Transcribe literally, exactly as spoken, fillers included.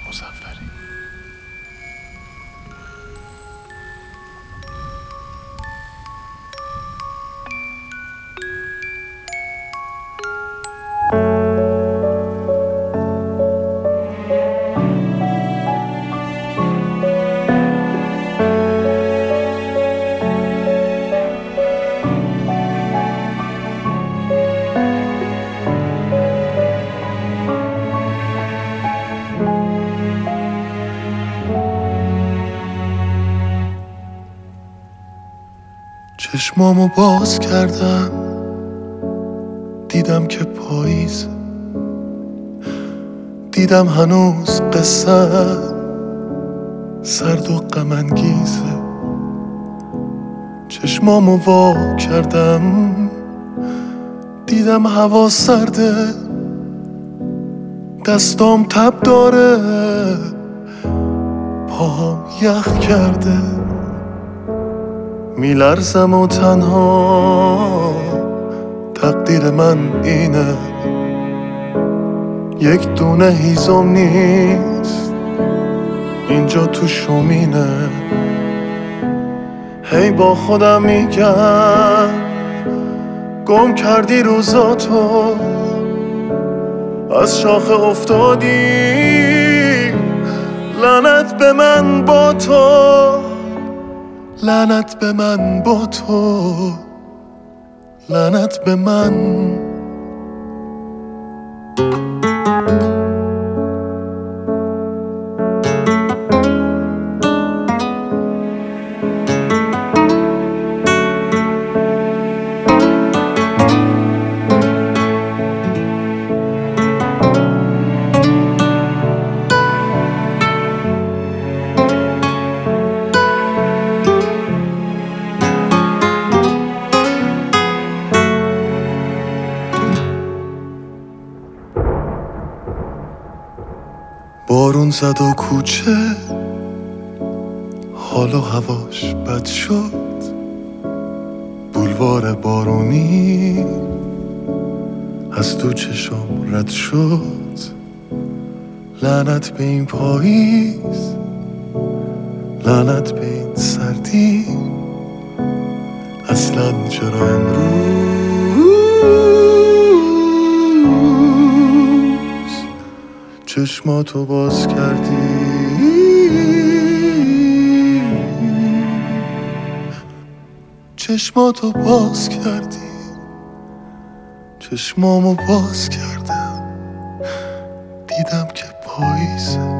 مظفری. چشمامو باز کردم، دیدم که پاییز، دیدم هنوز قصه سرد و غم انگیزه. چشمامو وا کردم، دیدم هوا سرده، دستام تب داره، پاهم یخ کرده. میلرزم و تنها تقدیر من اینه، یک دونه هیزم نیست اینجا تو شومینه. هی با خودم میگم گم کردی روزاتو، از شاخه افتادی، لعنت به من با تو، لعنت به من با تو، لعنت به من. بارون زد و کوچه حال و هواش بد شد، بولوار بارونی از تو چشم رد شد. لعنت به این پاییز، لعنت به این سردی، اصلا چرا امروز چشماتو باز کردی؟ چشماتو باز کردی، چشمامو باز کردم، دیدم که پاییزه.